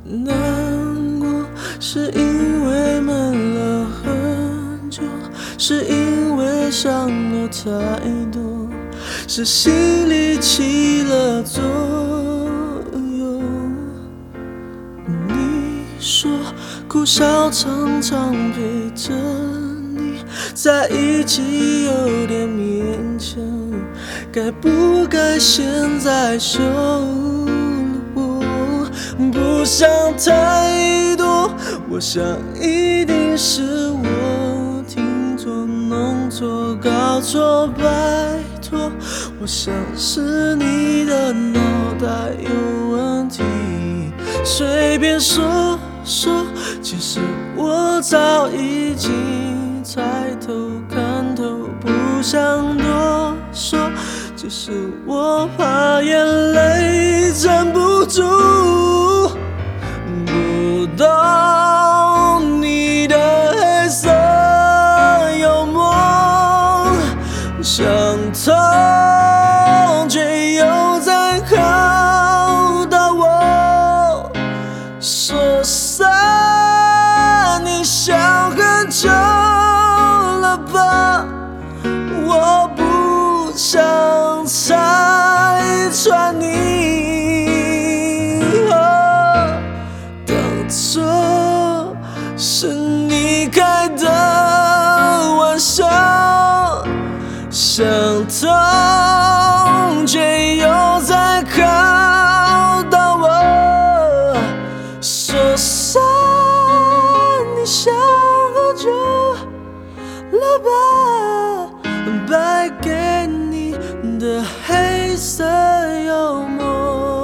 难过，是因为闷了很久，是因为伤了太多，是心里起了作用。你说哭笑常常陪着你在一起有点勉强，该不该现在收我？不想太多，我想一定是我听错、弄错、搞错，拜托，我想是你的脑袋有问题。随便说说，其实我早已经猜透看透，不想多说，只是我怕眼泪站不住。不懂你的黑色幽默，想通却又在考到我。说散你想很久了吧，我不想拆穿你。当作是你开的玩笑，想通却又在考到我。说散你想喝酒了吧，败给你的黑色幽默。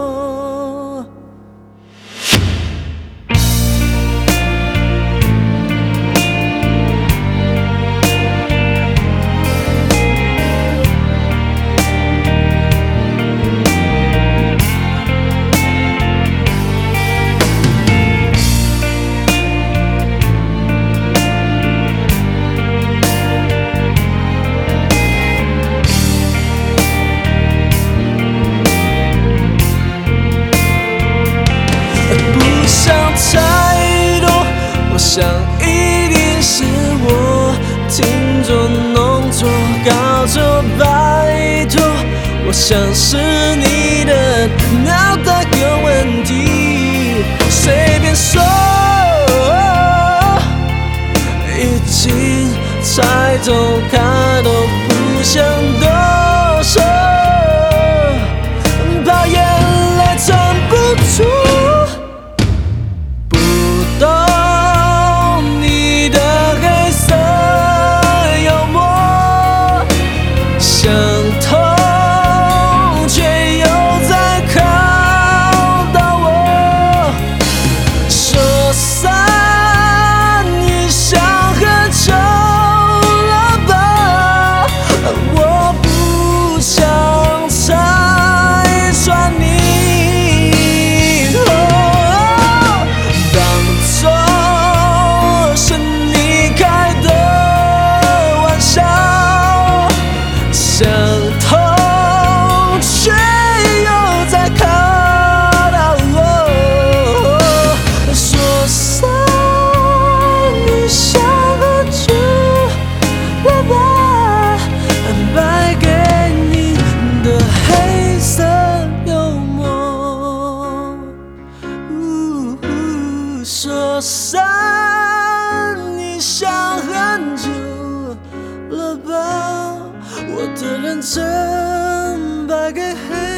太多，我想一定是我听错、弄错、搞错，拜托，我想是你的脑袋有问题。随便说，已经猜透看透，不想多说，怕眼泪站不住。想通却又在考到我。说散你想很久了吧，我不想拆穿你。当作是你开的玩笑，想通却又在考到我。说散你想喝酒了吧，败给你的黑色幽默。说散你想很久了吧，我的认真败给黑